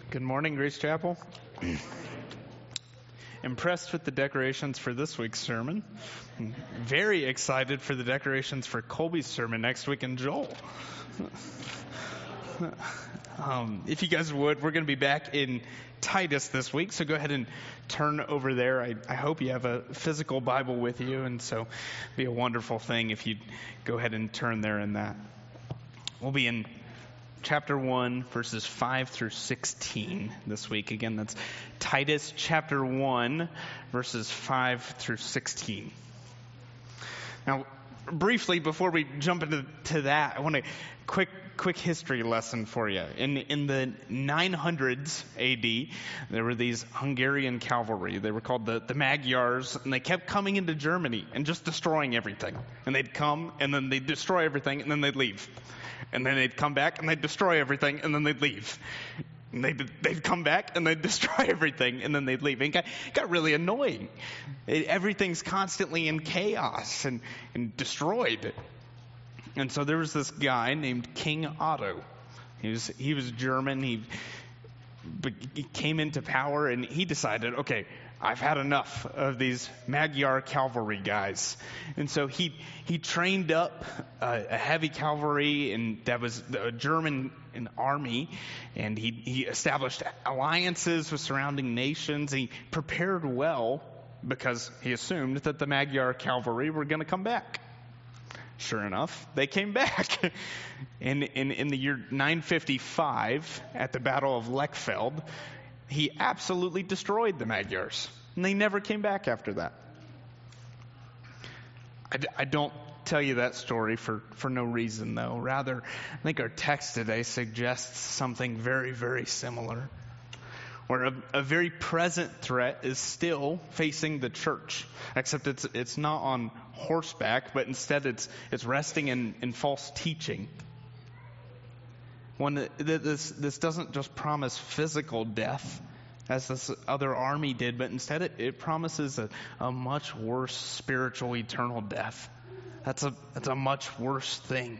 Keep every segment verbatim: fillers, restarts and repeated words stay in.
Good morning, Grace Chapel. Impressed with the decorations for this week's sermon. Very excited for the decorations for Colby's sermon next week in Joel. Um, if you guys would, we're going to be back in Titus this week, so go ahead and turn over there. I, I hope you have a physical Bible with you, and so it'd be a wonderful thing if you'd go ahead and turn there in that. We'll be in chapter one, verses five through sixteen this week. Again, that's Titus chapter one, verses five through sixteen. Now, briefly, before we jump into to that, I want a quick quick history lesson for you. In in the nine hundreds A D, there were these Hungarian cavalry. They were called the, the Magyars, and they kept coming into Germany and just destroying everything. And they'd come, and then they'd destroy everything, and then they'd leave. And then they'd come back, and they'd destroy everything, and then they'd leave. And they'd, they'd come back, and they'd destroy everything, and then they'd leave. And it got, it got really annoying. It, everything's constantly in chaos and, and destroyed. And so there was this guy named King Otto. He was he was German. He, but he came into power, and he decided, okay, I've had enough of these Magyar cavalry guys. And so he he trained up uh, a heavy cavalry, and that was a German an army, and he, he established alliances with surrounding nations. He prepared well because he assumed that the Magyar cavalry were going to come back. Sure enough, they came back. in, in, in the year nine fifty-five, at the Battle of Lechfeld, he absolutely destroyed the Magyars, and they never came back after that. I, I don't tell you that story for, for no reason, though. Rather, I think our text today suggests something very, very similar, where a, a very present threat is still facing the church, except it's it's not on horseback, but instead it's it's resting in, in false teaching. One that this this doesn't just promise physical death, as this other army did, but instead it, it promises a, a much worse spiritual eternal death. That's a that's a much worse thing.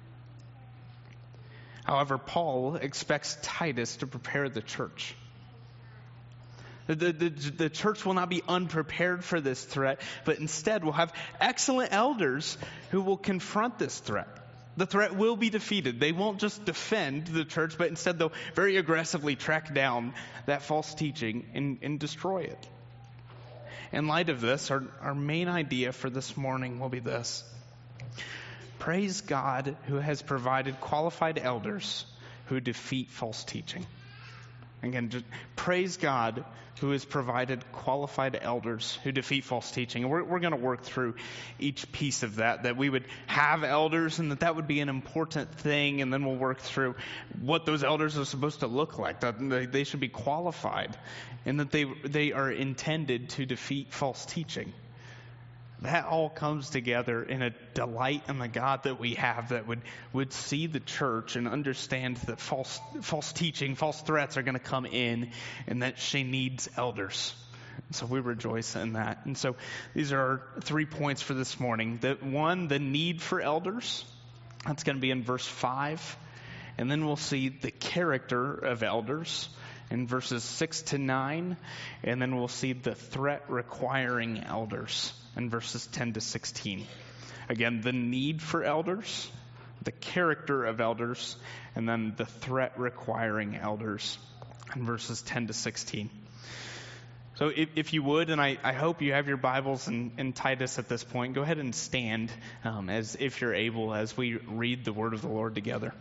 However, Paul expects Titus to prepare the church. The, the, the church will not be unprepared for this threat, but instead will have excellent elders who will confront this threat. The threat will be defeated. They won't just defend the church, but instead they'll very aggressively track down that false teaching and, and destroy it. In light of this, our, our main idea for this morning will be this. Praise God who has provided qualified elders who defeat false teaching. Again, just praise God who has provided qualified elders who defeat false teaching. And we're, we're going to work through each piece of that, that we would have elders and that that would be an important thing. And then we'll work through what those elders are supposed to look like, that they, they should be qualified and that they they are intended to defeat false teaching. That all comes together in a delight in the God that we have that would, would see the church and understand that false false teaching, false threats are going to come in and that she needs elders. So we rejoice in that. And so these are our three points for this morning. The, one, the need for elders. That's going to be in verse five. And then we'll see the character of elders in verses six to nine. And then we'll see the threat requiring elders in verses ten to sixteen. Again, the need for elders, the character of elders, and then the threat requiring elders in verses ten to sixteen. So if, if you would, and I, I hope you have your Bibles in, in Titus at this point, go ahead and stand um, as if you're able as we read the word of the Lord together.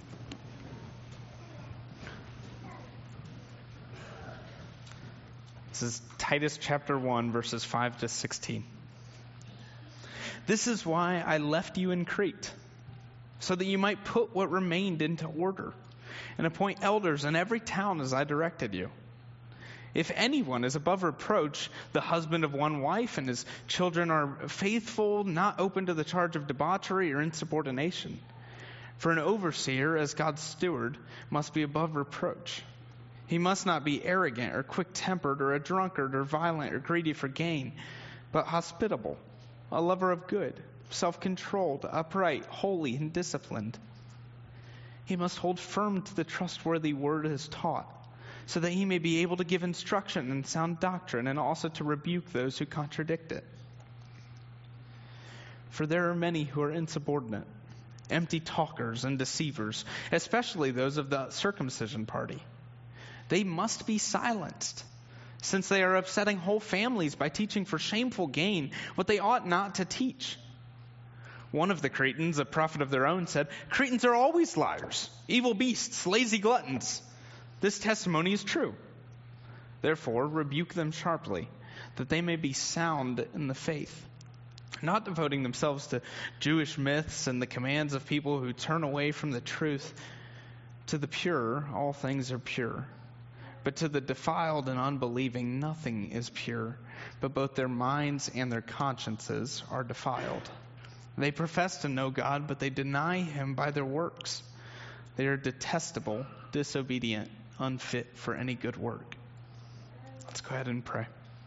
This is Titus chapter one, verses five to sixteen. This is why I left you in Crete, so that you might put what remained into order, and appoint elders in every town as I directed you. If anyone is above reproach, the husband of one wife, and his children are faithful, not open to the charge of debauchery or insubordination. For an overseer, as God's steward, must be above reproach. He must not be arrogant or quick-tempered or a drunkard or violent or greedy for gain, but hospitable, a lover of good, self-controlled, upright, holy, and disciplined. He must hold firm to the trustworthy word as taught, so that he may be able to give instruction in sound doctrine and also to rebuke those who contradict it. For there are many who are insubordinate, empty talkers and deceivers, especially those of the circumcision party. They must be silenced, since they are upsetting whole families by teaching for shameful gain what they ought not to teach. One of the Cretans, a prophet of their own, said, "Cretans are always liars, evil beasts, lazy gluttons." This testimony is true. Therefore, rebuke them sharply, that they may be sound in the faith, not devoting themselves to Jewish myths and the commands of people who turn away from the truth. To the pure, all things are pure. But to the defiled and unbelieving, nothing is pure, but both their minds and their consciences are defiled. They profess to know God, but they deny him by their works. They are detestable, disobedient, unfit for any good work. Let's go ahead and pray.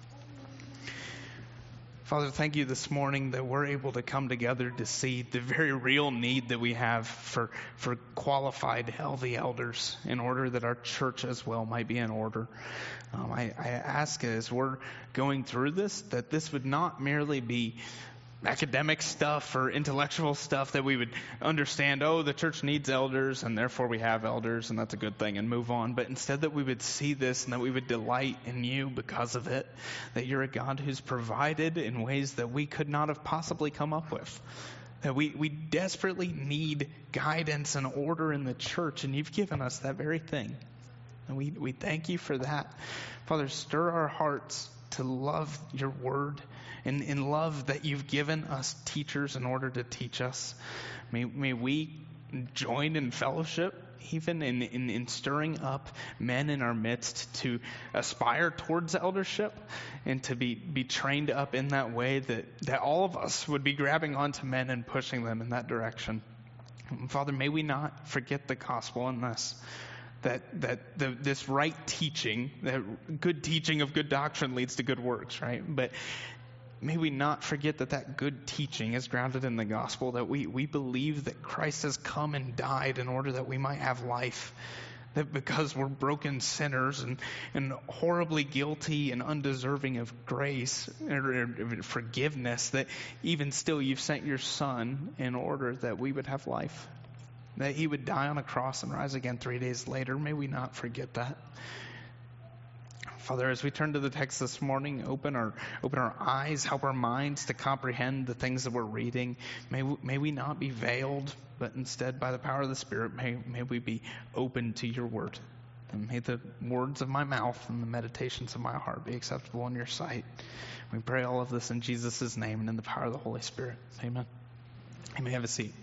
Father, thank you this morning that we're able to come together to see the very real need that we have for, for qualified, healthy elders in order that our church as well might be in order. Um, I, I ask as we're going through this that this would not merely be academic stuff or intellectual stuff that we would understand, oh, the church needs elders and therefore we have elders and that's a good thing and move on. But instead that we would see this and that we would delight in you because of it, that you're a God who's provided in ways that we could not have possibly come up with. That we, we desperately need guidance and order in the church, and you've given us that very thing. And we, we thank you for that. Father, stir our hearts to love your word and in love that you've given us teachers in order to teach us. May, may we join in fellowship, even in, in, in stirring up men in our midst to aspire towards eldership and to be, be trained up in that way that, that all of us would be grabbing onto men and pushing them in that direction. Father, may we not forget the gospel in this. That that the, this right teaching, that good teaching of good doctrine leads to good works, right? But may we not forget that that good teaching is grounded in the gospel, that we, we believe that Christ has come and died in order that we might have life. That because we're broken sinners and, and horribly guilty and undeserving of grace or forgiveness, that even still you've sent your Son in order that we would have life. That he would die on a cross and rise again three days later. May we not forget that. Father, as we turn to the text this morning, open our open our eyes, help our minds to comprehend the things that we're reading. May we, may we not be veiled, but instead by the power of the Spirit, may, may we be open to your word. And may the words of my mouth and the meditations of my heart be acceptable in your sight. We pray all of this in Jesus' name and in the power of the Holy Spirit. Amen. You may have a seat.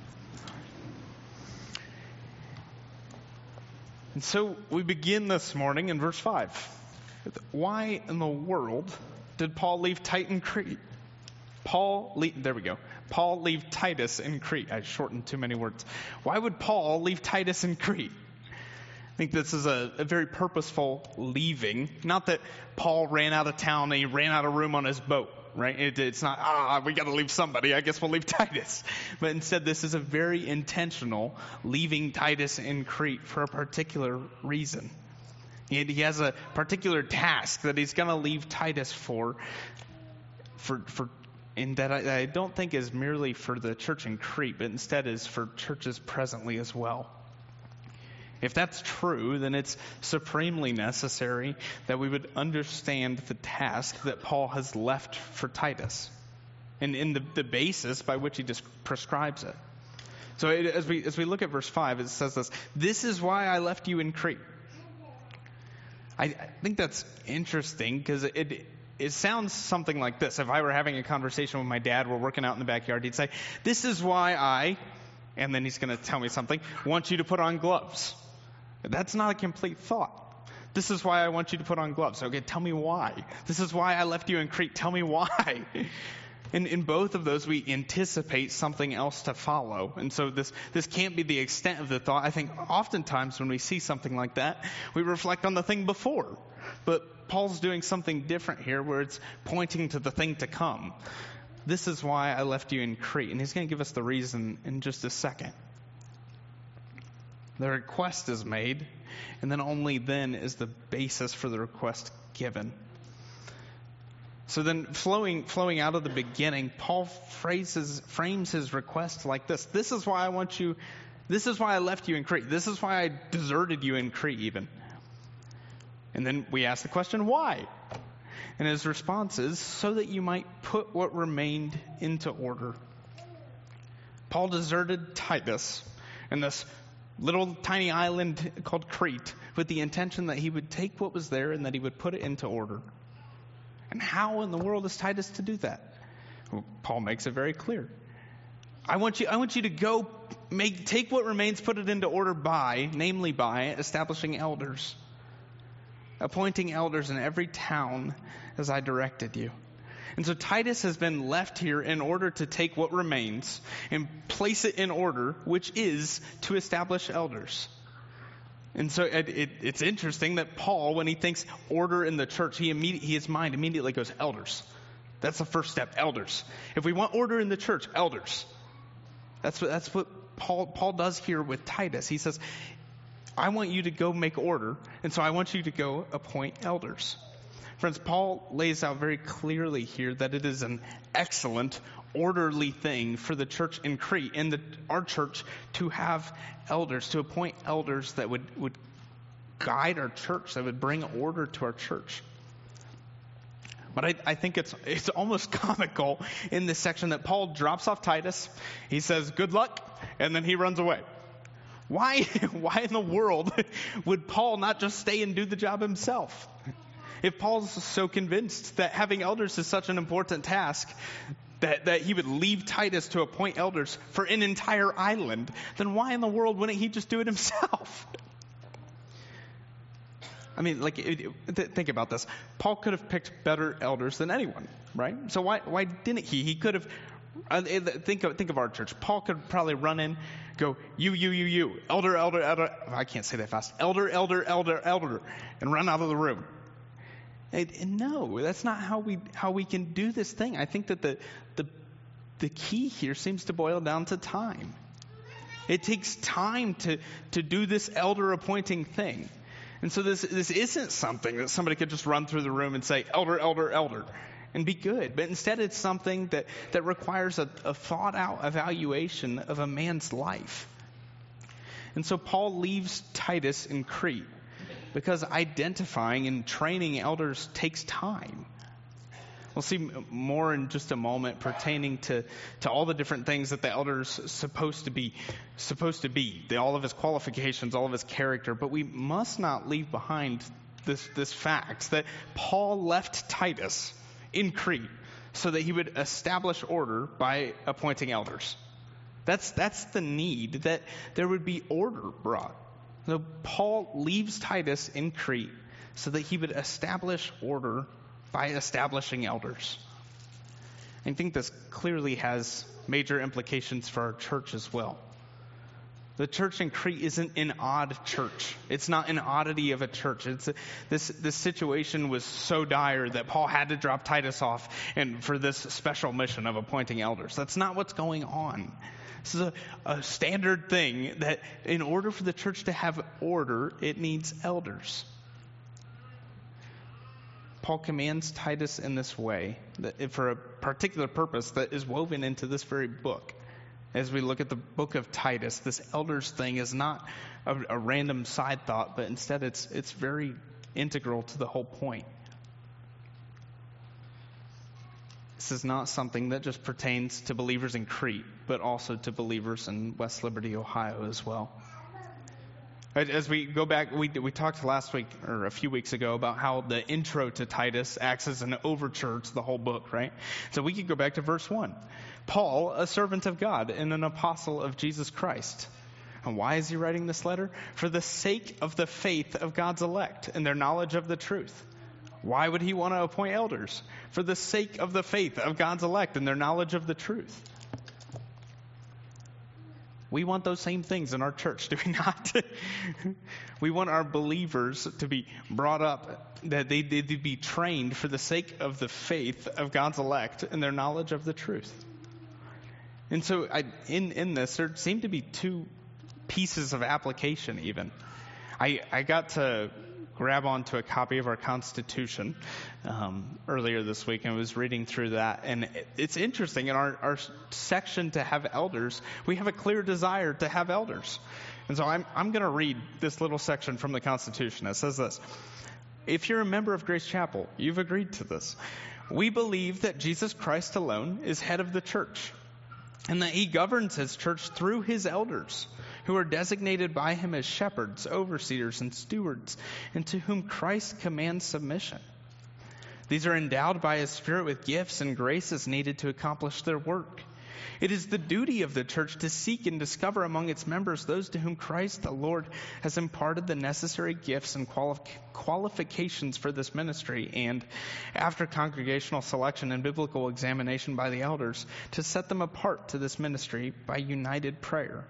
And so we begin this morning in verse five. Why in the world did Paul leave Titus in Crete? Paul, leave, there we go. Paul leave Titus in Crete. I shortened too many words. Why would Paul leave Titus in Crete? I think this is a, a very purposeful leaving. Not that Paul ran out of town and he ran out of room on his boat. Right? It, it's not, ah, we got to leave somebody. I guess we'll leave Titus. But instead, this is a very intentional leaving Titus in Crete for a particular reason. He, he has a particular task that he's going to leave Titus for, for, for, and that I, I don't think is merely for the church in Crete, but instead is for churches presently as well. If that's true, then it's supremely necessary that we would understand the task that Paul has left for Titus and in the, the basis by which he just prescribes it. So it, as we as we look at verse five, it says this, "This is why I left you in Crete." I, I think that's interesting because it, it it sounds something like this. If I were having a conversation with my dad, we're working out in the backyard, he'd say, "This is why I," and then he's going to tell me something, "want you to put on gloves." That's not a complete thought. This is why I want you to put on gloves. Okay, tell me why. This is why I left you in Crete. Tell me why. In, in both of those, we anticipate something else to follow. And so this, this can't be the extent of the thought. I think oftentimes when we see something like that, we reflect on the thing before. But Paul's doing something different here where it's pointing to the thing to come. This is why I left you in Crete. And he's going to give us the reason in just a second. The request is made, and then only then is the basis for the request given. So then flowing flowing out of the beginning, Paul phrases, frames his request like this. This is why I want you, this is why I left you in Crete. This is why I deserted you in Crete even. And then we ask the question, why? And his response is, so that you might put what remained into order. Paul deserted Titus and this little tiny island called Crete with the intention that he would take what was there and that he would put it into order. And how in the world is Titus to do that? Well, Paul makes it very clear. I want you, I want you to go make, take what remains, put it into order by, namely by establishing elders, appointing elders in every town as I directed you. And so Titus has been left here in order to take what remains and place it in order, which is to establish elders. And so it, it, it's interesting that Paul, when he thinks order in the church, he immediately, his mind immediately goes, elders. That's the first step, elders. If we want order in the church, elders. That's what, that's what Paul, Paul does here with Titus. He says, I want you to go make order, and so I want you to go appoint elders. Friends, Paul lays out very clearly here that it is an excellent, orderly thing for the church in Crete and the, our church to have elders, to appoint elders that would, would guide our church, that would bring order to our church. But I, I think it's it's almost comical in this section that Paul drops off Titus. He says, good luck, and then he runs away. Why, why in the world would Paul not just stay and do the job himself? If Paul's so convinced that having elders is such an important task, that, that he would leave Titus to appoint elders for an entire island, then why in the world wouldn't he just do it himself? I mean, like, it, it, think about this. Paul could have picked better elders than anyone, right? So why why didn't he? He could have, uh, think of, think of our church. Paul could probably run in, go, you, you, you, you, elder, elder, elder. I can't say that fast. Elder, elder, elder, elder, and run out of the room. And no, that's not how we how we can do this thing. I think that the the the key here seems to boil down to time. It takes time to to do this elder appointing thing. And so this this isn't something that somebody could just run through the room and say, elder, elder, elder, and be good. But instead it's something that, that requires a, a thought out evaluation of a man's life. And so Paul leaves Titus in Crete, because identifying and training elders takes time. We'll see more in just a moment pertaining to, to all the different things that the elder's supposed to be, supposed to be, the, all of his qualifications, all of his character. But we must not leave behind this, this fact that Paul left Titus in Crete so that he would establish order by appointing elders. That's, that's the need, that there would be order brought. So Paul leaves Titus in Crete so that he would establish order by establishing elders. I think this clearly has major implications for our church as well. The church in Crete isn't an odd church. It's not an oddity of a church. It's a, this this situation was so dire that Paul had to drop Titus off and for this special mission of appointing elders. That's not what's going on. This is a, a standard thing that in order for the church to have order, it needs elders. Paul commands Titus in this way, that for a particular purpose that is woven into this very book. As we look at the book of Titus, this elders thing is not a, a random side thought, but instead it's it's very integral to the whole point. This is not something that just pertains to believers in Crete, but also to believers in West Liberty, Ohio as well. As we go back, we we talked last week or a few weeks ago about how the intro to Titus acts as an overture to the whole book, right? So we could go back to verse one. Paul, a servant of God and an apostle of Jesus Christ. And why is he writing this letter? For the sake of the faith of God's elect and their knowledge of the truth. Why would he want to appoint elders? For the sake of the faith of God's elect and their knowledge of the truth. We want those same things in our church, do we not? We want our believers to be brought up, that they, they be trained for the sake of the faith of God's elect and their knowledge of the truth. And so I, in, in this, there seem to be two pieces of application even. I, I got to grab onto a copy of our Constitution um, earlier this week and was reading through that. And it, it's interesting, in our, our section to have elders, we have a clear desire to have elders. And so I'm, I'm going to read this little section from the Constitution. It says this: if you're a member of Grace Chapel, you've agreed to this. We believe that Jesus Christ alone is head of the church, and that he governs his church through his elders, who are designated by him as shepherds, overseers, and stewards, and to whom Christ commands submission. These are endowed by his Spirit with gifts and graces needed to accomplish their work. It is the duty of the church to seek and discover among its members those to whom Christ the Lord has imparted the necessary gifts and quali- qualifications for this ministry, and, after congregational selection and biblical examination by the elders, to set them apart to this ministry by united prayer.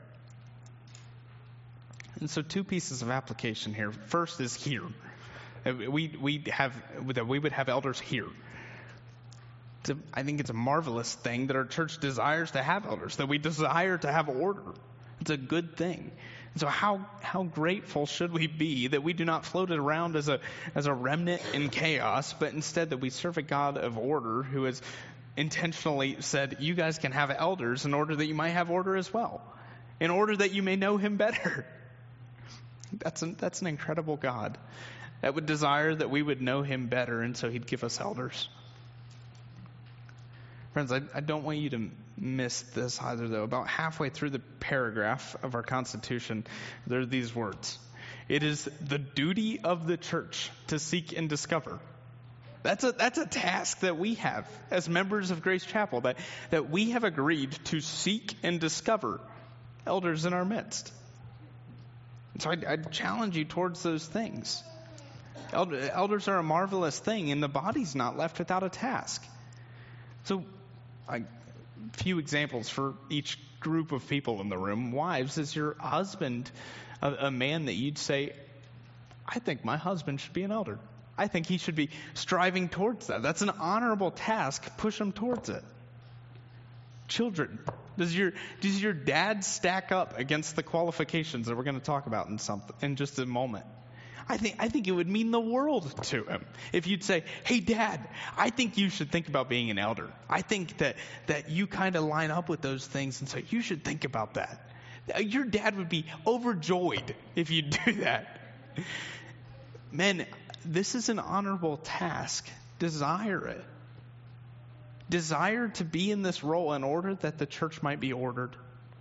And so two pieces of application here. First is here. We we have that we would have elders here. It's a, I think it's a marvelous thing that our church desires to have elders, that we desire to have order. It's a good thing. And so how how grateful should we be that we do not float it around as a as a remnant in chaos, but instead that we serve a God of order who has intentionally said, you guys can have elders in order that you might have order as well, in order that you may know him better. That's an, that's an incredible God that would desire that we would know him better, and so he'd give us elders. Friends, I, I don't want you to miss this either, though. About halfway through the paragraph of our Constitution, there are these words: it is the duty of the church to seek and discover. That's a that's a task that we have as members of Grace Chapel, that, that we have agreed to seek and discover elders in our midst. So I, I challenge you towards those things. Elder, elders are a marvelous thing, and the body's not left without a task. So, a few examples for each group of people in the room. Wives, is your husband a, a man that you'd say, I think my husband should be an elder. I think he should be striving towards that. That's an honorable task. Push him towards it. Children, does your does your dad stack up against the qualifications that we're going to talk about in some in just a moment? I think I think it would mean the world to him if you'd say, "Hey, Dad, I think you should think about being an elder. I think that that you kind of line up with those things, and so you should think about that." Your dad would be overjoyed if you do that. Men, this is an honorable task. Desire it. Desire to be in this role in order that the church might be ordered.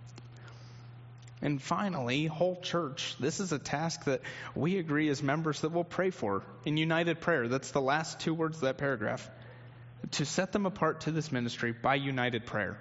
And finally, whole church. This is a task that we agree as members that we'll pray for in united prayer. That's the last two words of that paragraph. To set them apart to this ministry by united prayer.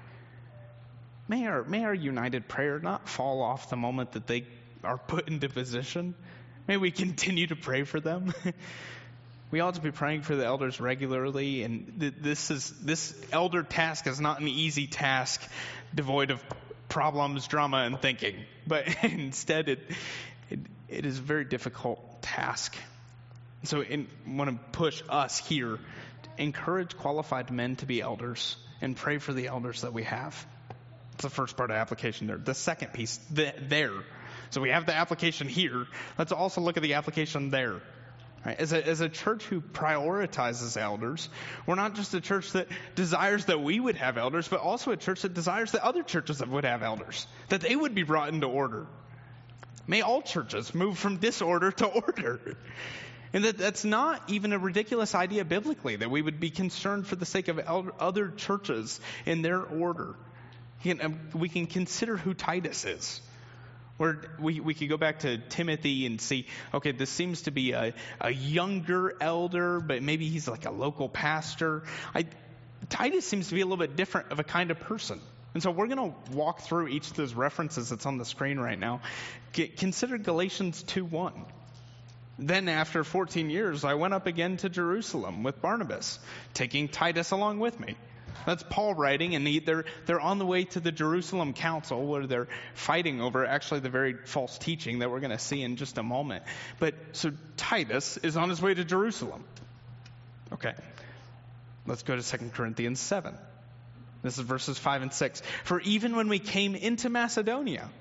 May our, may our united prayer not fall off the moment that they are put into position. May we continue to pray for them. We ought to be praying for the elders regularly, and th- this is this elder task is not an easy task devoid of problems, drama, and thinking. But instead, it it, it is a very difficult task. So I want to push us here to encourage qualified men to be elders and pray for the elders that we have. That's the first part of application there. The second piece, the, there. So we have the application here. Let's also look at the application there. Right? As a, as a church who prioritizes elders, we're not just a church that desires that we would have elders, but also a church that desires that other churches would have elders, that they would be brought into order. May all churches move from disorder to order. And that that's not even a ridiculous idea biblically, that we would be concerned for the sake of elder, other churches in their order. We can consider who Titus is. Or we, we could go back to Timothy and see, okay, this seems to be a, a younger elder, but maybe he's like a local pastor. I, Titus seems to be a little bit different of a kind of person. And so we're going to walk through each of those references that's on the screen right now. Get, consider Galatians two one. Then after fourteen years, I went up again to Jerusalem with Barnabas, taking Titus along with me. That's Paul writing, and they're they're on the way to the Jerusalem Council, where they're fighting over actually the very false teaching that we're going to see in just a moment. But so Titus is on his way to Jerusalem. Okay, let's go to Second Corinthians seven. This is verses five and six. For even when we came into Macedonia,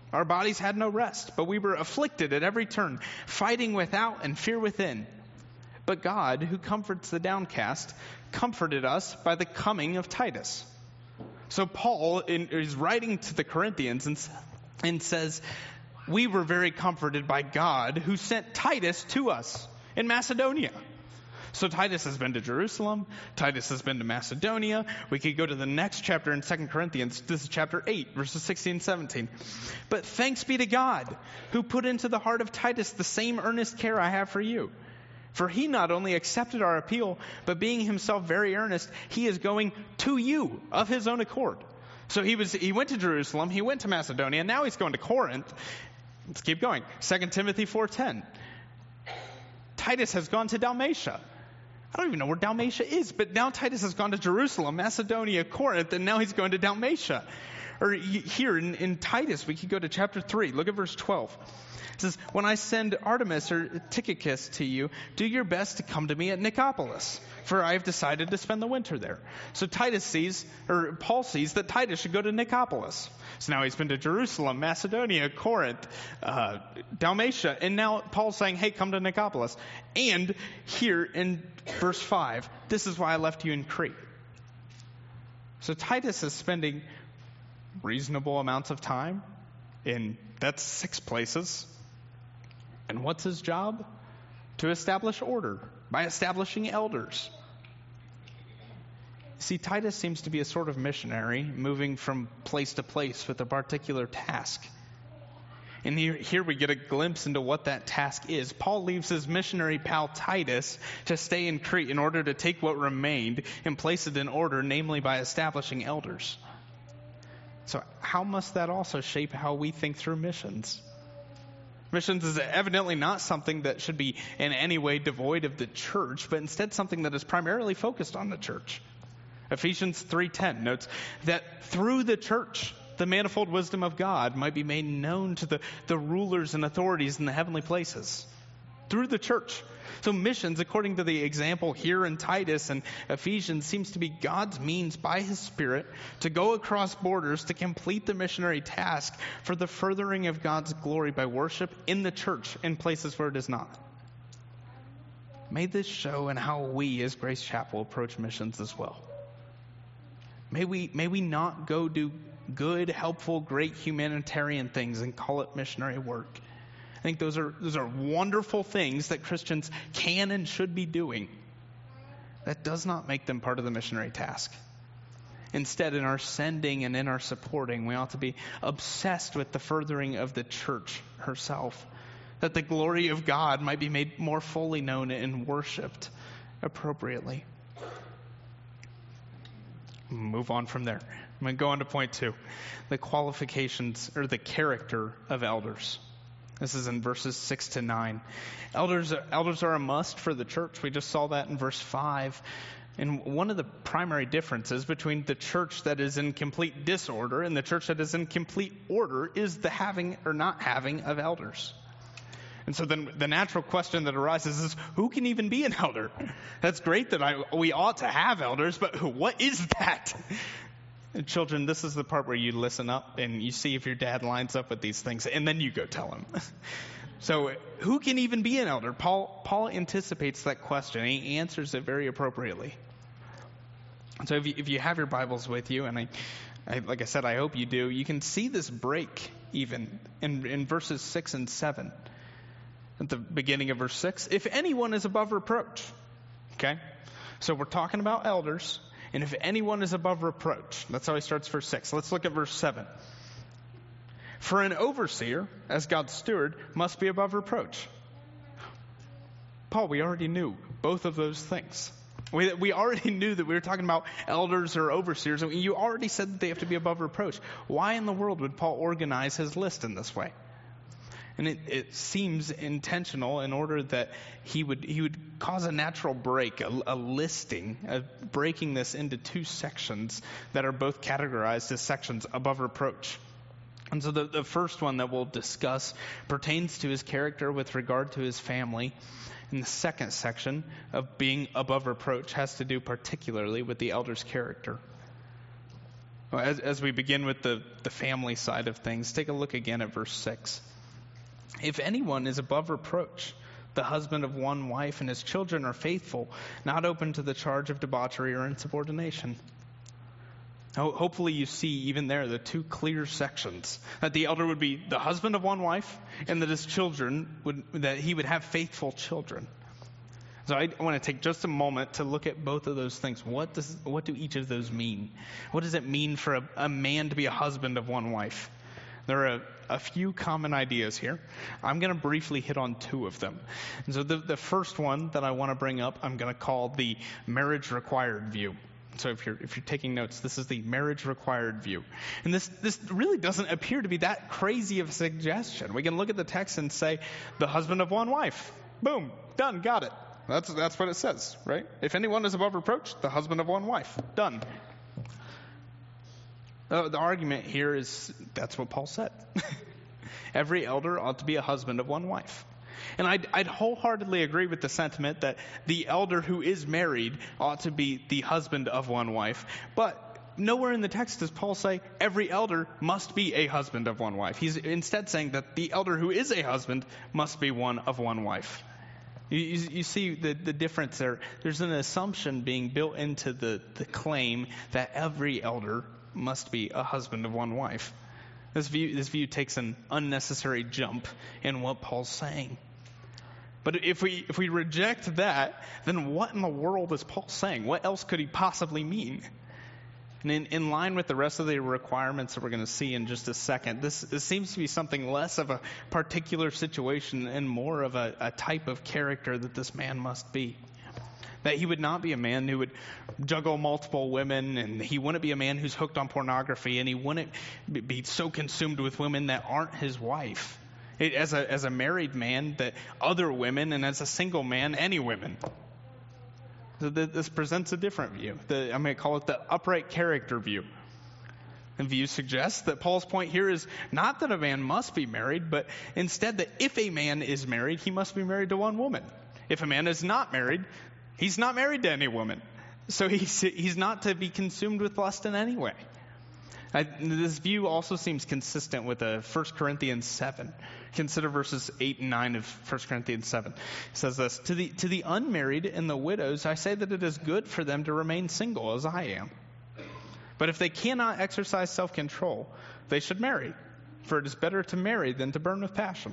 Our bodies had no rest, but we were afflicted at every turn, fighting without and fear within. But God, who comforts the downcast, comforted us by the coming of Titus. So Paul in, is writing to the Corinthians and, and says, we were very comforted by God who sent Titus to us in Macedonia. So Titus has been to Jerusalem. Titus has been to Macedonia. We could go to the next chapter in Second Corinthians. This is chapter eight, verses sixteen and seventeen. But thanks be to God who put into the heart of Titus the same earnest care I have for you. For he not only accepted our appeal, but being himself very earnest, he is going to you of his own accord. So he was he went to Jerusalem, he went to Macedonia, now he's going to Corinth. Let's keep going. Second Timothy four ten. Titus has gone to Dalmatia. I don't even know where Dalmatia is, but now Titus has gone to Jerusalem, Macedonia, Corinth, and now he's going to Dalmatia. Or here in, in Titus, we could go to chapter three. Look at verse twelve. It says, when I send Artemas or Tychicus to you, do your best to come to me at Nicopolis, for I have decided to spend the winter there. So Titus sees, or Paul sees that Titus should go to Nicopolis. So now he's been to Jerusalem, Macedonia, Corinth, uh, Dalmatia, and now Paul's saying, hey, come to Nicopolis. And here in verse five, this is why I left you in Crete. So Titus is spending reasonable amounts of time in, that's six places. And what's his job? To establish order by establishing elders. See, Titus seems to be a sort of missionary moving from place to place with a particular task. And here, here we get a glimpse into what that task is. Paul leaves his missionary pal Titus to stay in Crete in order to take what remained and place it in order, namely by establishing elders. So how must that also shape how we think through missions? Missions is evidently not something that should be in any way devoid of the church, but instead something that is primarily focused on the church. Ephesians three ten notes that through the church, the manifold wisdom of God might be made known to the, the rulers and authorities in the heavenly places. Through the church. So missions, according to the example here in Titus and Ephesians, seems to be God's means by his Spirit to go across borders to complete the missionary task for the furthering of God's glory by worship in the church in places where it is not. May this show in how we as Grace Chapel approach missions as well. May we, may we not go do good, helpful, great humanitarian things and call it missionary work. I think those are those are wonderful things that Christians can and should be doing. That does not make them part of the missionary task. Instead, in our sending and in our supporting, we ought to be obsessed with the furthering of the church herself, that the glory of God might be made more fully known and worshipped appropriately. Move on from there. I'm going to go on to point two, the qualifications or the character of elders. This is in verses six to nine. Elders, elders are a must for the church. We just saw that in verse five. And one of the primary differences between the church that is in complete disorder and the church that is in complete order is the having or not having of elders. And so then the natural question that arises is, who can even be an elder? That's great that I, we ought to have elders, but what is that? And children, this is the part where you listen up and you see if your dad lines up with these things, and then you go tell him. So who can even be an elder? Paul Paul anticipates that question, and he answers it very appropriately. So if you, if you have your Bibles with you, and I, I like I said, I hope you do, you can see this break even in, in verses six and seven. At the beginning of verse six, if anyone is above reproach. Okay? So we're talking about elders. And if anyone is above reproach, that's how he starts verse six. Let's look at verse seven. For an overseer, as God's steward, must be above reproach. Paul, we already knew both of those things. We, we already knew that we were talking about elders or overseers, and you already said that they have to be above reproach. Why in the world would Paul organize his list in this way? And it, it seems intentional in order that he would he would cause a natural break, a, a listing, of breaking this into two sections that are both categorized as sections above reproach. And so the, the first one that we'll discuss pertains to his character with regard to his family. And the second section of being above reproach has to do particularly with the elder's character. Well, as, as we begin with the, the family side of things, take a look again at verse six. If anyone is above reproach, the husband of one wife, and his children are faithful, not open to the charge of debauchery or insubordination. Ho- hopefully you see even there the two clear sections. That the elder would be the husband of one wife, and that his children would, that he would have faithful children. So I want to take just a moment to look at both of those things. What does what do each of those mean? What does it mean for a, a man to be a husband of one wife? There are a, a few common ideas here. I'm going to briefly hit on two of them. And so the, the first one that I want to bring up, I'm going to call the marriage required view. So if you're if you're taking notes, this is the marriage required view. And this this really doesn't appear to be that crazy of a suggestion. We can look at the text and say, the husband of one wife. Boom, done, got it. That's that's what it says, right? If anyone is above reproach, the husband of one wife. Done. Uh, the argument here is that's what Paul said. Every elder ought to be a husband of one wife. And I'd, I'd wholeheartedly agree with the sentiment that the elder who is married ought to be the husband of one wife. But nowhere in the text does Paul say every elder must be a husband of one wife. He's instead saying that the elder who is a husband must be one of one wife. You, you, you see the, the difference there. There's an assumption being built into the, the claim that every elder must be a husband of one wife. This view, this view takes an unnecessary jump in what Paul's saying. But if we if we reject that, then what in the world is Paul saying? What else could he possibly mean? And in, in line with the rest of the requirements that we're going to see in just a second, this, this seems to be something less of a particular situation and more of a, a type of character that this man must be. That he would not be a man who would juggle multiple women, and he wouldn't be a man who's hooked on pornography, and he wouldn't be so consumed with women that aren't his wife. It, as a as a married man, that other women, and as a single man, any women. So the, this presents a different view. The, I'm going to call it the upright character view. The view suggests that Paul's point here is not that a man must be married, but instead that if a man is married, he must be married to one woman. If a man is not married, he's not married to any woman. So he's, he's not to be consumed with lust in any way. I, this view also seems consistent with uh, First Corinthians seven. Consider verses eight and nine of First Corinthians seven. It says this, to the, to the unmarried and the widows, I say that it is good for them to remain single as I am. But if they cannot exercise self-control, they should marry. For it is better to marry than to burn with passion.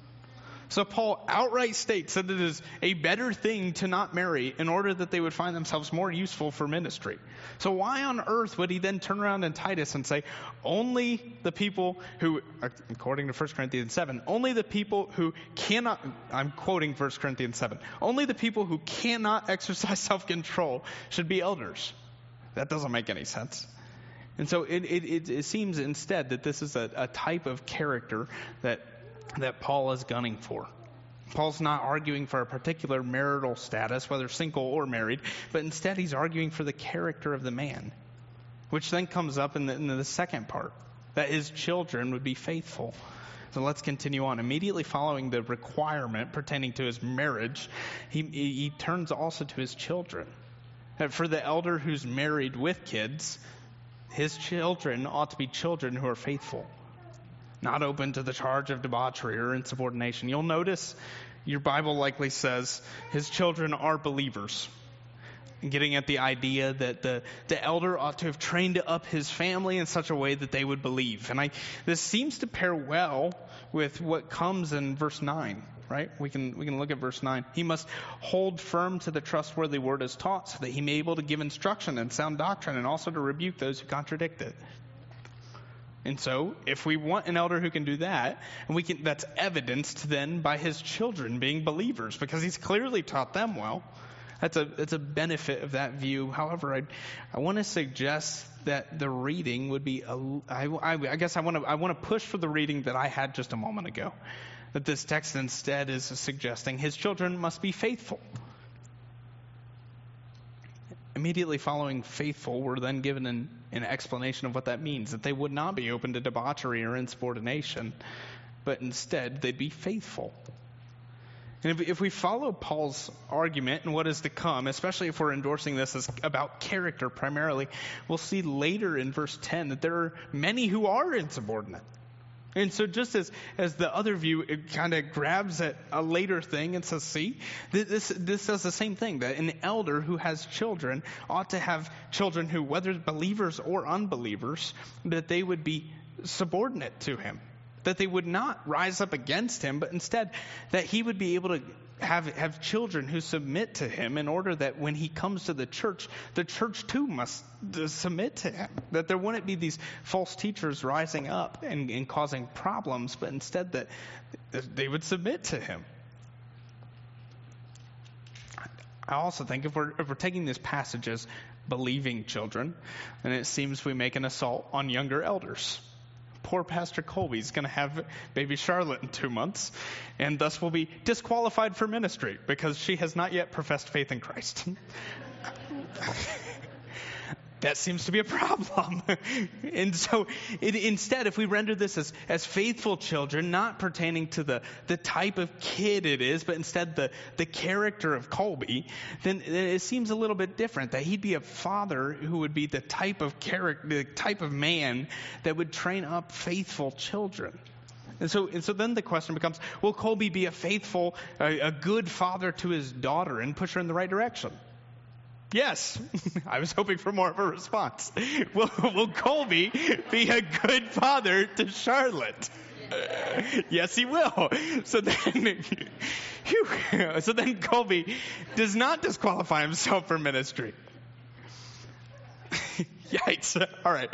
So Paul outright states that it is a better thing to not marry in order that they would find themselves more useful for ministry. So why on earth would he then turn around in Titus and say, only the people who, according to First Corinthians seven, only the people who cannot, I'm quoting First Corinthians seven, only the people who cannot exercise self-control should be elders. That doesn't make any sense. And so it, it, it seems instead that this is a, a type of character that that Paul is gunning for. Paul's not arguing for a particular marital status, whether single or married, but instead he's arguing for the character of the man, which then comes up in the, in the second part, that his children would be faithful. So let's continue on. Immediately following the requirement pertaining to his marriage, he, he turns also to his children. That for the elder who's married with kids, his children ought to be children who are faithful, not open to the charge of debauchery or insubordination. You'll notice your Bible likely says his children are believers. Getting at the idea that the, the elder ought to have trained up his family in such a way that they would believe. And I this seems to pair well with what comes in verse nine, right? We can we can look at verse nine. He must hold firm to the trustworthy word as taught, so that he may be able to give instruction and sound doctrine, and also to rebuke those who contradict it. And so, if we want an elder who can do that, and we can, that's evidenced then by his children being believers, because he's clearly taught them well. That's a that's a benefit of that view. However, I I want to suggest that the reading would be a, I, I, I guess I want to I want to push for the reading that I had just a moment ago. That this text instead is suggesting his children must be faithful. Immediately following faithful, we're then given an, an explanation of what that means, that they would not be open to debauchery or insubordination, but instead they'd be faithful. And if, if we follow Paul's argument and what is to come, especially if we're endorsing this as about character primarily, we'll see later in verse ten that there are many who are insubordinate. And so just as, as the other view, it kind of grabs at a later thing and says, see, this, this does the same thing, that an elder who has children ought to have children who, whether believers or unbelievers, that they would be subordinate to him. That they would not rise up against him, but instead that he would be able to have, have children who submit to him in order that when he comes to the church, the church too must submit to him. That there wouldn't be these false teachers rising up and, and causing problems, but instead that they would submit to him. I also think if we're, if we're taking this passage as believing children, then it seems we make an assault on younger elders. Poor Pastor Colby's going to have baby Charlotte in two months, and thus will be disqualified for ministry because she has not yet professed faith in Christ. That seems to be a problem. And so it, instead, if we render this as, as faithful children, not pertaining to the, the type of kid it is, but instead the, the character of Colby, then it seems a little bit different, that he'd be a father who would be the type of character, the type of man that would train up faithful children. And so, and so then the question becomes, will Colby be a faithful, a, a good father to his daughter and push her in the right direction? Yes. I was hoping for more of a response. Will, will Colby be a good father to Charlotte? Yes, he will. So then, whew, so then Colby does not disqualify himself for ministry. Yikes. All right.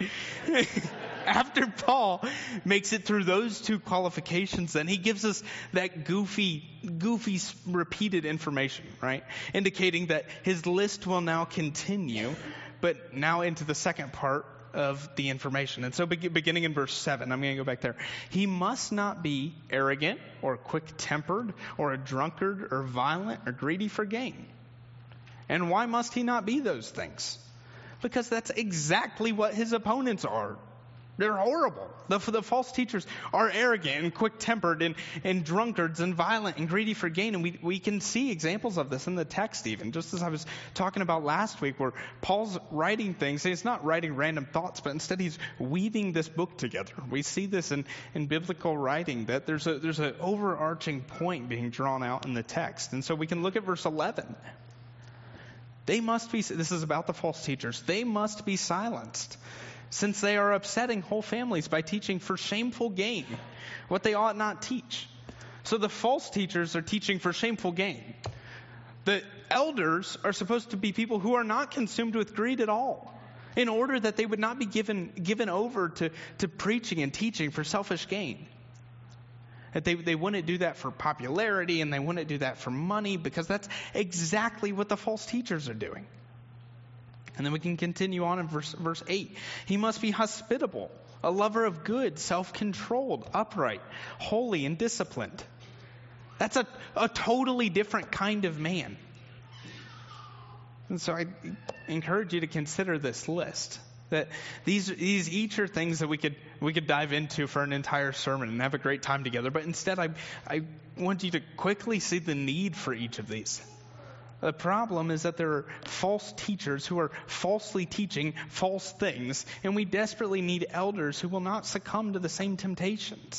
After Paul makes it through those two qualifications, then he gives us that goofy, goofy repeated information, right? Indicating that his list will now continue, but now into the second part of the information. And so be- beginning in verse seven, I'm going to go back there. He must not be arrogant or quick-tempered or a drunkard or violent or greedy for gain. And why must he not be those things? Because that's exactly what his opponents are. They're horrible. The, the false teachers are arrogant and quick-tempered and, and drunkards and violent and greedy for gain. And we, we can see examples of this in the text even, just as I was talking about last week, where Paul's writing things. He's not writing random thoughts, but instead he's weaving this book together. We see this in, in biblical writing, that there's a there's an overarching point being drawn out in the text. And so we can look at verse eleven. They must be, this is about the false teachers, they must be silenced, since they are upsetting whole families by teaching for shameful gain what they ought not teach. So the false teachers are teaching for shameful gain. The elders are supposed to be people who are not consumed with greed at all, in order that they would not be given given over to, to preaching and teaching for selfish gain. That they, they wouldn't do that for popularity, and they wouldn't do that for money, because that's exactly what the false teachers are doing. And then we can continue on in verse, verse eight. He must be hospitable, a lover of good, self-controlled, upright, holy, and disciplined. That's a, a totally different kind of man. And so I encourage you to consider this list. That these these each are things that we could we could dive into for an entire sermon and have a great time together. But instead, I I want you to quickly see the need for each of these. The problem is that there are false teachers who are falsely teaching false things, and we desperately need elders who will not succumb to the same temptations.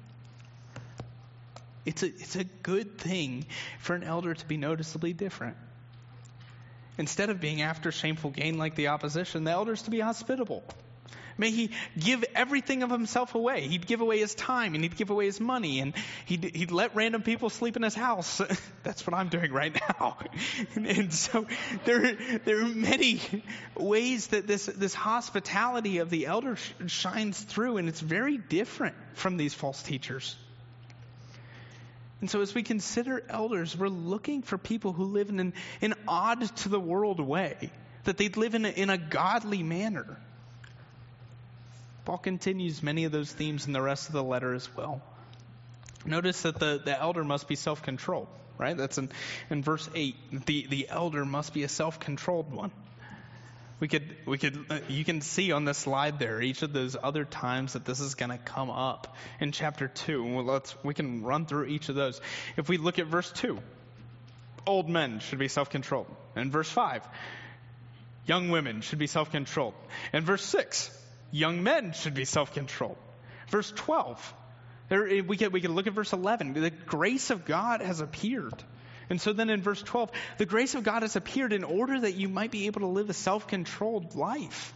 It's a it's a good thing for an elder to be noticeably different. Instead of being after shameful gain like the opposition, the elder is to be hospitable. May he give everything of himself away. He'd give away his time, and he'd give away his money, and he'd, he'd let random people sleep in his house. That's what I'm doing right now. And, and so there, there are many ways that this, this hospitality of the elder sh- shines through, and it's very different from these false teachers. And so as we consider elders, we're looking for people who live in an, an odd to the world way, that they'd live in a, in a godly manner. Paul continues many of those themes in the rest of the letter as well. Notice that the, the elder must be self-controlled, right? That's in, in verse eight. The, the elder must be a self-controlled one. We could, we could, uh, you can see on the slide there each of those other times that this is going to come up in chapter two. Well, let's, we can run through each of those. If we look at verse two, old men should be self-controlled. In verse five, young women should be self-controlled. In verse six, young men should be self-controlled. Verse twelve, there, we can, we can look at verse eleven. The grace of God has appeared. And so then in verse twelve, the grace of God has appeared in order that you might be able to live a self-controlled life.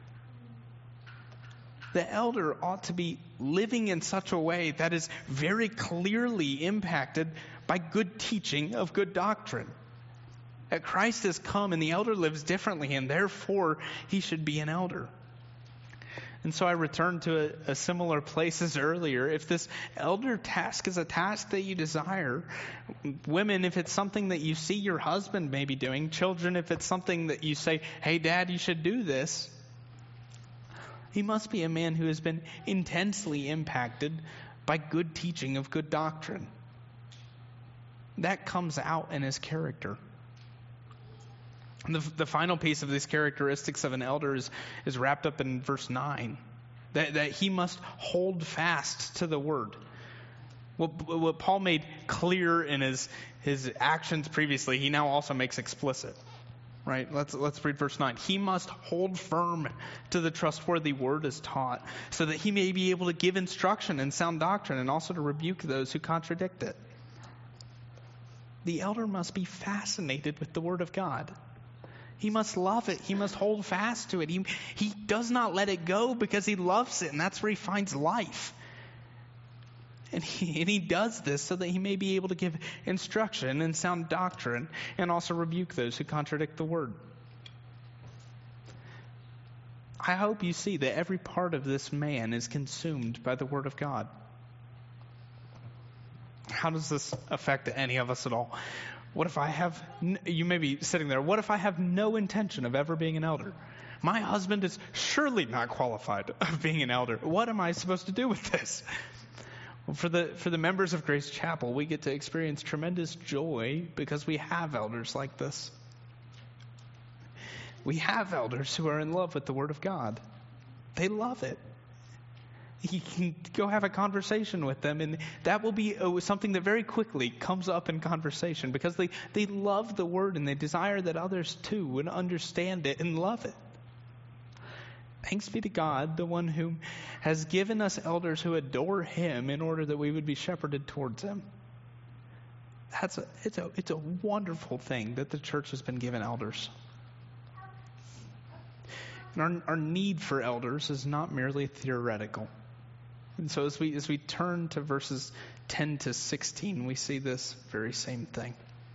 The elder ought to be living in such a way that is very clearly impacted by good teaching of good doctrine. That Christ has come and the elder lives differently, and therefore he should be an elder. And so I return to a, a similar place as earlier. If this elder task is a task that you desire, women, if it's something that you see your husband maybe doing, children, if it's something that you say, hey, Dad, you should do this, he must be a man who has been intensely impacted by good teaching of good doctrine. That comes out in his character. The, the final piece of these characteristics of an elder is, is wrapped up in verse nine, that, that he must hold fast to the word. What, what Paul made clear in his, his actions previously, he now also makes explicit. Right? Let's, let's read verse nine. He must hold firm to the trustworthy word as taught, so that he may be able to give instruction in sound doctrine and also to rebuke those who contradict it. The elder must be fascinated with the word of God. He must love it. He must hold fast to it. He, he does not let it go because he loves it, and that's where he finds life. And he, and he does this so that he may be able to give instruction and sound doctrine and also rebuke those who contradict the word. I hope you see that every part of this man is consumed by the word of God. How does this affect any of us at all? What if I have, you may be sitting there, what if I have no intention of ever being an elder? My husband is surely not qualified of being an elder. What am I supposed to do with this? Well, for the for the members of Grace Chapel, we get to experience tremendous joy because we have elders like this. We have elders who are in love with the Word of God. They love it. You can go have a conversation with them, and that will be something that very quickly comes up in conversation because they, they love the Word and they desire that others too would understand it and love it. Thanks be to God, the one who has given us elders who adore Him in order that we would be shepherded towards Him. That's a, it's a, it's a wonderful thing that the church has been given elders. And our, our need for elders is not merely theoretical. And so as we as we turn to verses ten to sixteen, we see this very same thing.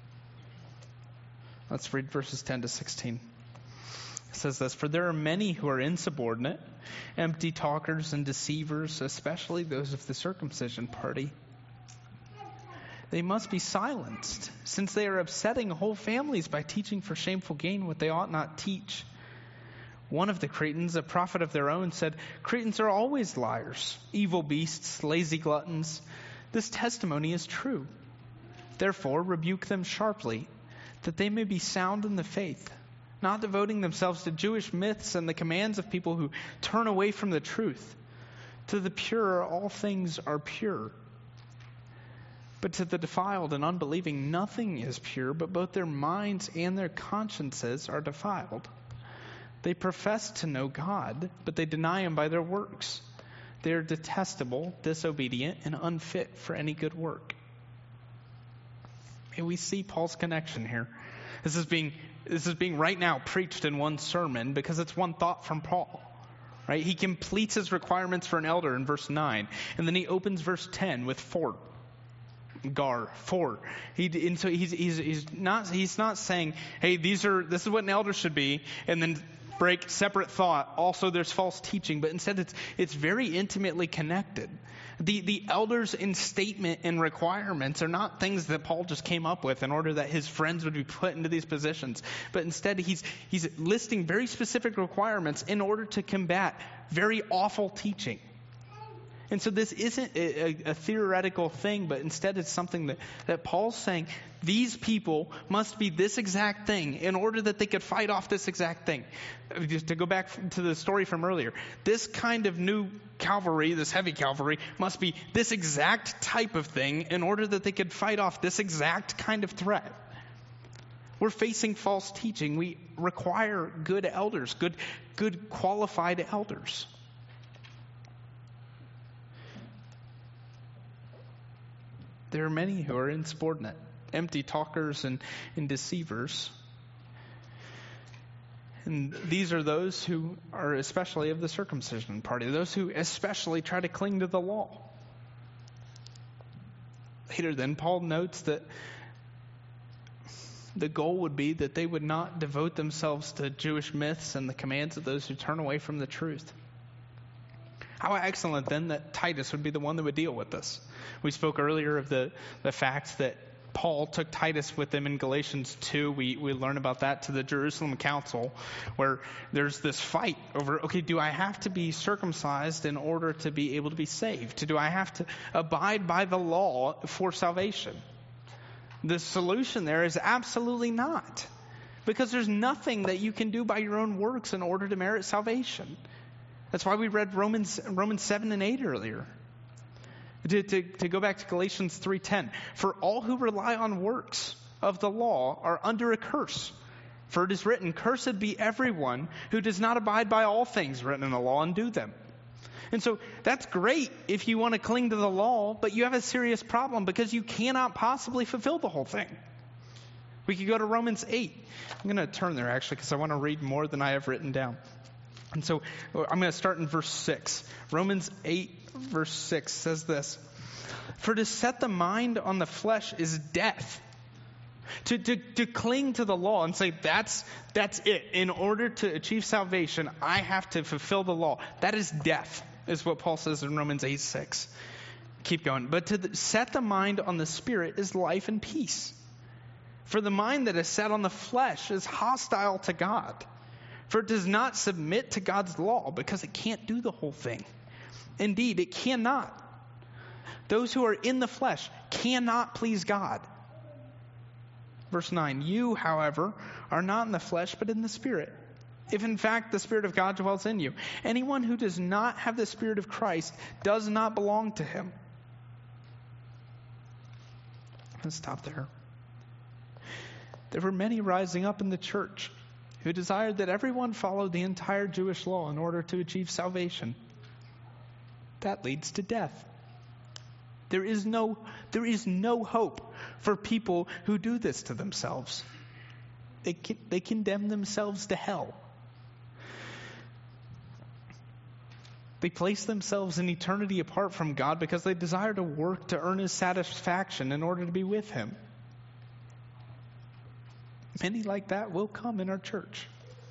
Let's read verses ten to sixteen. It says this, "For there are many who are insubordinate, empty talkers and deceivers, especially those of the circumcision party. They must be silenced, since they are upsetting whole families by teaching for shameful gain what they ought not teach. One of the Cretans, a prophet of their own, said, 'Cretans are always liars, evil beasts, lazy gluttons. This testimony is true. Therefore, rebuke them sharply, that they may be sound in the faith, not devoting themselves to Jewish myths and the commands of people who turn away from the truth. To the pure, all things are pure. But to the defiled and unbelieving, nothing is pure, but both their minds and their consciences are defiled. They profess to know God, but they deny Him by their works. They are detestable, disobedient, and unfit for any good work.'" And we see Paul's connection here. This is being this is being right now preached in one sermon because it's one thought from Paul. Right? He completes his requirements for an elder in verse nine, and then he opens verse ten with for. Gar, for. He, and so he's, he's, he's not he's not saying, hey, these are this is what an elder should be, and then break separate thought. Also, there's false teaching, but instead it's it's very intimately connected. The the elders in statement and requirements are not things that Paul just came up with in order that his friends would be put into these positions, but instead he's he's listing very specific requirements in order to combat very awful teaching. And so this isn't a, a, a theoretical thing, but instead it's something that, that Paul's saying, these people must be this exact thing in order that they could fight off this exact thing. Just to go back to the story from earlier, this kind of new cavalry, this heavy cavalry, must be this exact type of thing in order that they could fight off this exact kind of threat. We're facing false teaching. We require good elders, good, good qualified elders. There are many who are insubordinate, empty talkers and, and deceivers. And these are those who are especially of the circumcision party, those who especially try to cling to the law. Later then, Paul notes that the goal would be that they would not devote themselves to Jewish myths and the commands of those who turn away from the truth. How excellent then that Titus would be the one that would deal with this. We spoke earlier of the, the fact that Paul took Titus with him in Galatians two. We, we learn about that to the Jerusalem Council, where there's this fight over, okay, do I have to be circumcised in order to be able to be saved? Do I have to abide by the law for salvation? The solution there is absolutely not, because there's nothing that you can do by your own works in order to merit salvation. That's why we read Romans Romans seven and eight earlier. To, to, to go back to Galatians three ten. For all who rely on works of the law are under a curse. For it is written, cursed be everyone who does not abide by all things written in the law and do them. And so that's great if you want to cling to the law, but you have a serious problem because you cannot possibly fulfill the whole thing. We could go to Romans eight. I'm going to turn there actually because I want to read more than I have written down. And so I'm going to start in verse six. Romans eight, verse six says this. For to set the mind on the flesh is death. To, to, to cling to the law and say, that's, that's it. In order to achieve salvation, I have to fulfill the law. That is death, is what Paul says in Romans eight six. Keep going. But to the, set the mind on the Spirit is life and peace. For the mind that is set on the flesh is hostile to God. For it does not submit to God's law because it can't do the whole thing. Indeed, it cannot. Those who are in the flesh cannot please God. Verse nine, you, however, are not in the flesh but in the Spirit, if in fact the Spirit of God dwells in you. Anyone who does not have the Spirit of Christ does not belong to him. Let's stop there. There were many rising up in the church who desired that everyone follow the entire Jewish law in order to achieve salvation. That leads to death. There is no, there is no hope for people who do this to themselves. They, can, they condemn themselves to hell. They place themselves in eternity apart from God because they desire to work to earn His satisfaction in order to be with Him. Many like that will come in our church.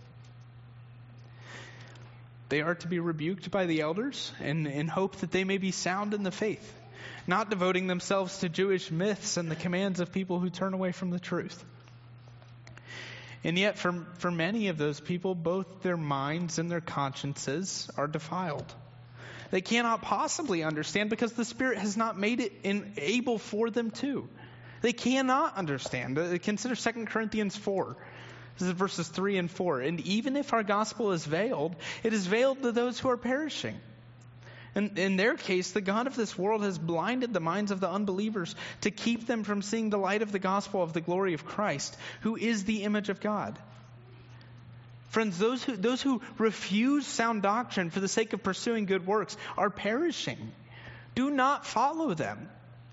They are to be rebuked by the elders and in hope that they may be sound in the faith, not devoting themselves to Jewish myths and the commands of people who turn away from the truth. And yet for, for many of those people, both their minds and their consciences are defiled. They cannot possibly understand because the Spirit has not made it in, able for them to. They cannot understand. Consider Second Corinthians four. This is verses three and four. And even if our gospel is veiled, it is veiled to those who are perishing. And in their case, the God of this world has blinded the minds of the unbelievers to keep them from seeing the light of the gospel of the glory of Christ, who is the image of God. Friends, those who, those who refuse sound doctrine for the sake of pursuing good works are perishing. Do not follow them.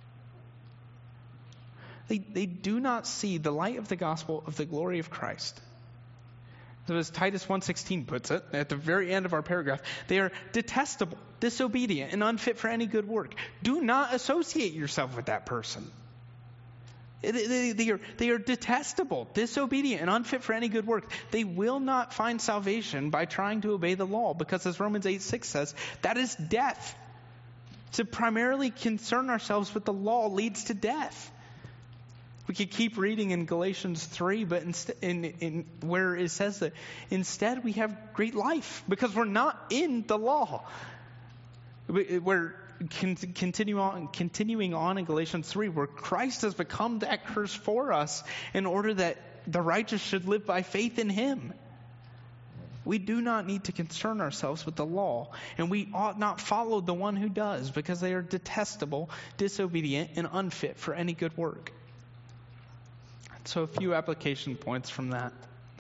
They, they do not see the light of the gospel of the glory of Christ. So as Titus one sixteen puts it, at the very end of our paragraph, they are detestable, disobedient, and unfit for any good work. Do not associate yourself with that person. They, they, they, are, they are detestable, disobedient, and unfit for any good work. They will not find salvation by trying to obey the law, because as Romans eight six says, that is death. To primarily concern ourselves with the law leads to death. We could keep reading in Galatians three, but instead, in, in where it says that instead we have great life because we're not in the law. Where con- continue on, continuing on in Galatians three, where Christ has become that curse for us in order that the righteous should live by faith in him. We do not need to concern ourselves with the law, and we ought not follow the one who does, because they are detestable, disobedient, and unfit for any good work. So a few application points from that.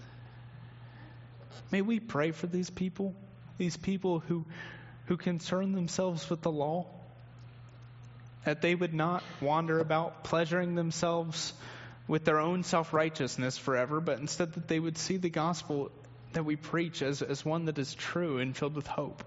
May we pray for these people, these people who, who concern themselves with the law, that they would not wander about pleasuring themselves with their own self-righteousness forever, but instead that they would see the gospel that we preach as, as one that is true and filled with hope.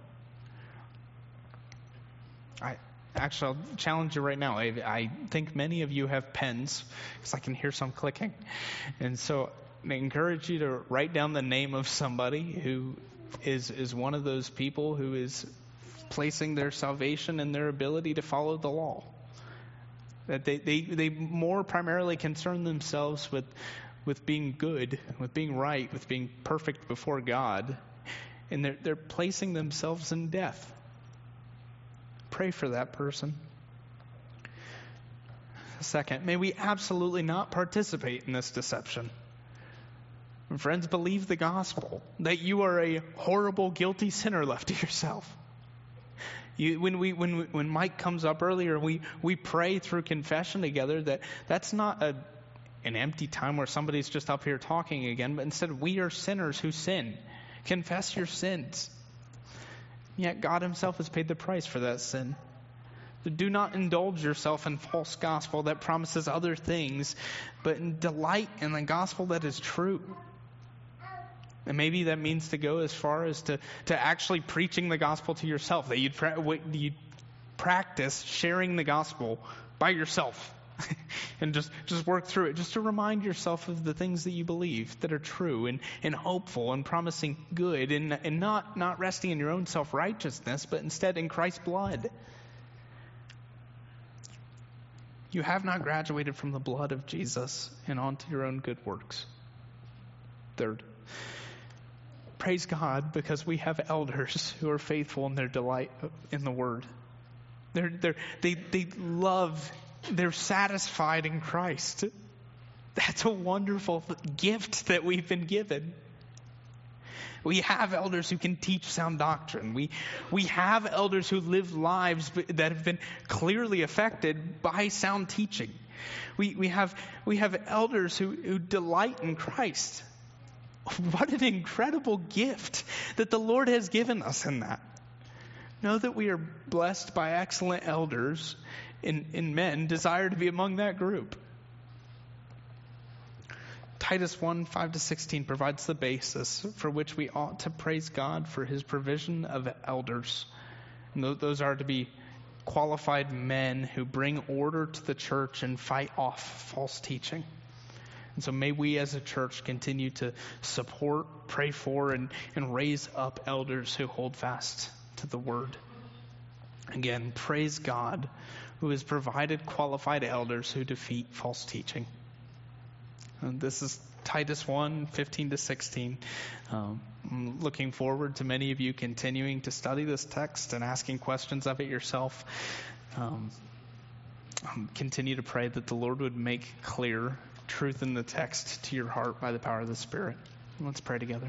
I actually, I'll challenge you right now. I, I think many of you have pens, because I can hear some clicking. And so I encourage you to write down the name of somebody who is, is one of those people who is placing their salvation in their ability to follow the law. That they, they, they more primarily concern themselves with with being good, with being right, with being perfect before God. And they're, they're placing themselves in death. Pray for that person. Second, may we absolutely not participate in this deception. Friends, believe the gospel, that you are a horrible, guilty sinner left to yourself. You, when we when when Mike comes up earlier, we we pray through confession together. That that's not a an empty time where somebody's just up here talking again, but instead we are sinners who sin. Confess your sins. Yet God himself has paid the price for that sin. Do not indulge yourself in false gospel that promises other things, but delight in the gospel that is true. And maybe that means to go as far as to, to actually preaching the gospel to yourself, that you'd, pra- you'd practice sharing the gospel by yourself. and just, just work through it, just to remind yourself of the things that you believe that are true and, and hopeful and promising good, and, and not, not resting in your own self-righteousness, but instead in Christ's blood. You have not graduated from the blood of Jesus and onto your own good works. Third, praise God because we have elders who are faithful in their delight in the word. They're, they're, they, they love They're satisfied in Christ. That's a wonderful gift that we've been given. We have elders who can teach sound doctrine. We we have elders who live lives that have been clearly affected by sound teaching. We we have we have elders who, who delight in Christ. What an incredible gift that the Lord has given us in that. Know that we are blessed by excellent elders, and, and men desire to be among that group. Titus one, five to sixteen provides the basis for which we ought to praise God for his provision of elders. And those are to be qualified men who bring order to the church and fight off false teaching. And so may we as a church continue to support, pray for, and, and raise up elders who hold fast to the word. Again, praise God who has provided qualified elders who defeat false teaching. And this is Titus one, fifteen to sixteen. Um, I'm looking forward to many of you continuing to study this text and asking questions of it yourself. Um, um, continue to pray that the Lord would make clear truth in the text to your heart by the power of the Spirit. Let's pray together.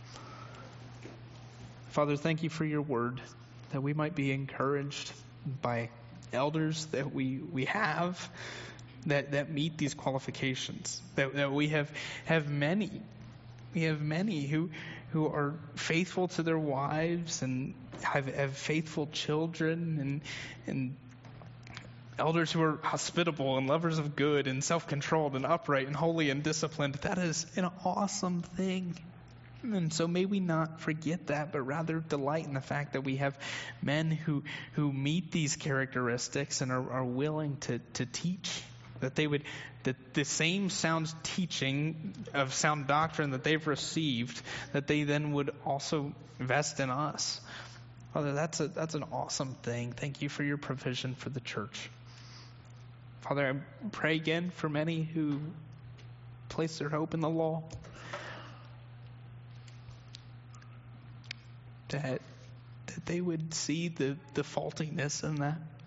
Father, thank you for your word, that we might be encouraged by elders that we, we have that, that meet these qualifications, that, that we have, have many. We have many who who are faithful to their wives and have, have faithful children, and and elders who are hospitable and lovers of good and self-controlled and upright and holy and disciplined. That is an awesome thing. And so may we not forget that, but rather delight in the fact that we have men who who meet these characteristics and are, are willing to, to teach, that they would, that the same sound teaching of sound doctrine that they've received, that they then would also invest in us. Father, that's a that's an awesome thing. Thank you for your provision for the church. Father, I pray again for many who place their hope in the law, that that they would see the, the faultiness in that,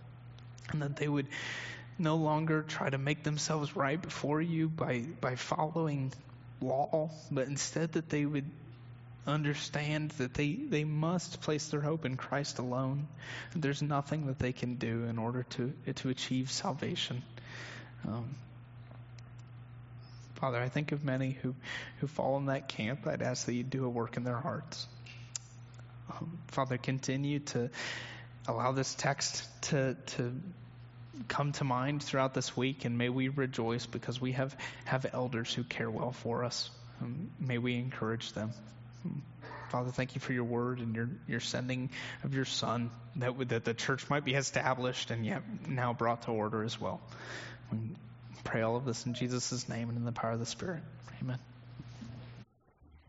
and that they would no longer try to make themselves right before you by, by following law, but instead that they would understand that they, they must place their hope in Christ alone. There's nothing that they can do in order to, to achieve salvation. Um, Father, I think of many who, who fall in that camp. I'd ask that you do a work in their hearts. Um, Father, continue to allow this text to to come to mind throughout this week, and may we rejoice because we have, have elders who care well for us. Um, may we encourage them. Um, Father, thank you for your word and your, your sending of your Son, that would, that the church might be established and yet now brought to order as well. We pray all of this in Jesus' name and in the power of the Spirit. Amen.